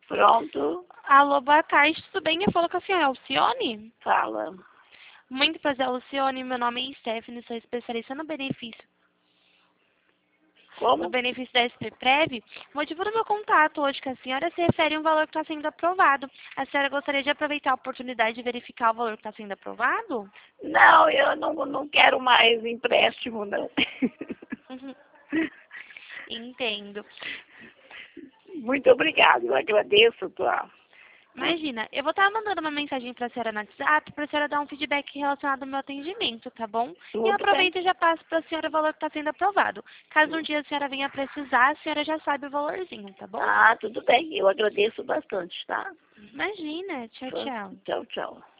Pronto, Alô, boa tarde, tudo bem? Eu falo com a senhora Alcione? fala. Muito prazer, Alcione. Meu nome é Stephanie, sou especialista no Como? benefício da SPPrev. O motivo do meu contato hoje com a senhora se refere a um valor que está sendo aprovado. A senhora gostaria de aproveitar a oportunidade de verificar o valor que está sendo aprovado? Não, eu não quero mais empréstimo, não. Uhum. Entendo. Muito obrigada, eu agradeço a tua... Imagina, eu vou estar mandando uma mensagem para a senhora no WhatsApp para a senhora dar um feedback relacionado ao meu atendimento, tá bom? E eu Tudo bem. aproveito e já passo para a senhora o valor que está sendo aprovado. Caso um dia a senhora venha precisar, a senhora já sabe o valorzinho, tá bom? Ah, tudo bem, eu agradeço bastante, tá? Imagina, tchau, tchau. Tchau, tchau.